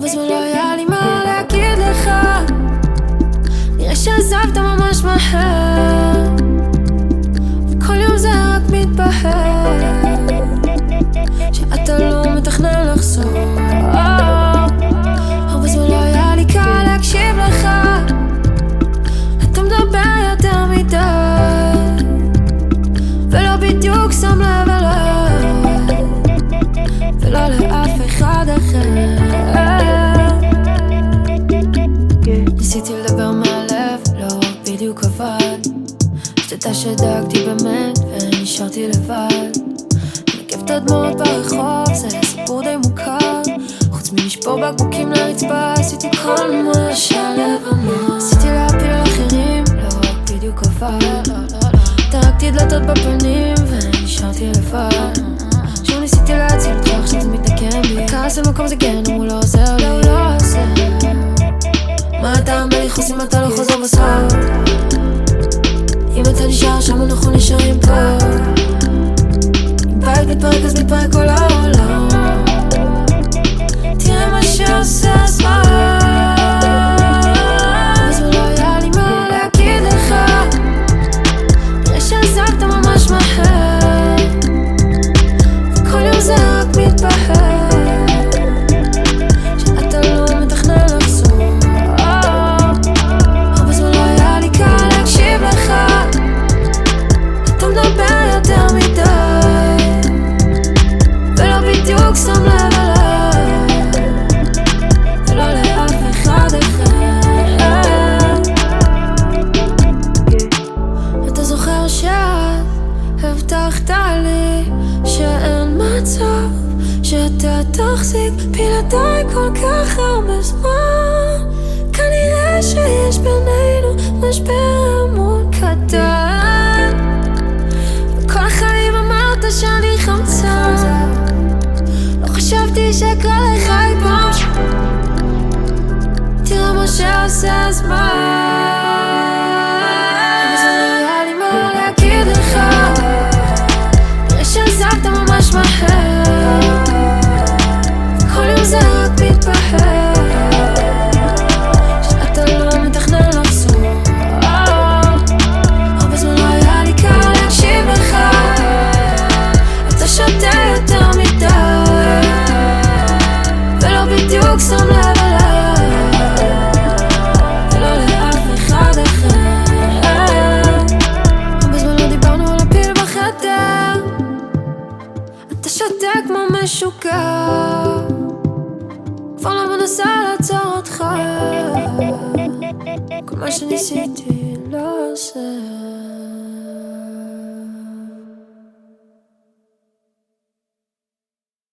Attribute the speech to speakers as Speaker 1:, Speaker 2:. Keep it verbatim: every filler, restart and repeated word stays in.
Speaker 1: בזמן לא היה לי מה להגיד לך, נראה שעזבת ממש מהר, וכל יום זה רק מתבהר שאתה לא מתכנן לחזור. הרבה זמן לא היה לי קל להקשיב לך, אתה מדבר יותר מדי ולא בדיוק שם לב אליי ולא לאף אחד אחר. ניסיתי לדבר מהלב, לא בדיוק עבד, שתדע שדאגתי באמת ונשארתי לבד. נקב את הדמעות ברחוב, זה סיפור די מוכר, חוץ מלשבור בקבוקים לרצפה עשיתי כל מה שהלב אמר. ניסיתי להפיל על אחרים, לא בדיוק עבד, טרקתי דלתות בפנים ונשארתי לבד. שוב ניסיתי להציל אותך, עכשיו זה מתנקם בי, הכעס על מקום זה גיהנום, הוא לא עוזר לי, הוא לא עוזר. מה הטעם בלחוס אם אתה לא חוזר בסוף? אם אתה נשאר שם אנחנו נשארים פה, אם בית מתפרק אז מתפרק כל העולם. תראה מה שעושה הזמן, בזמן לא היה לי מה להגיד לך, נראה שעזבת ממש מהר, וכל יום זה רק מתבהר שאתה לא מתכנן לחזור. הרבה זמן לא היה לי קל להקשיב לך, אתה מדבר יותר מדי ולא בדיוק שם לב אליי ולא לאף אחד אחר. אתה זוכר שאת הבטחת לי שאין מצב שאתה תחזיק בלעדיי כל כך הרבה זמן, כנראה שיש בינינו משבר אמון קטן, וכל החיים אמרת שאני חמצן, לא חשבתי שקרה לך אי פעם. תראה מה שעושה הזמן, בזמן לא היה לי מה להגיד לך, נראה שעזבת ממש מהר, וכל יום זה רק מתבהר שאתה לא מתכנן לחזור. הרבה זמן לא היה לי קל להקשיב לך, אתה שותה יותר מדי ולא בדיוק שם לב אליי ולא לאף אחד אחר. הרבה זמן לא דיברנו על הפיל בחדר, אתה שותה כמו משוגע, כבר לא מנסה לעצור אותך, כל מה שניסיתי לא עושה.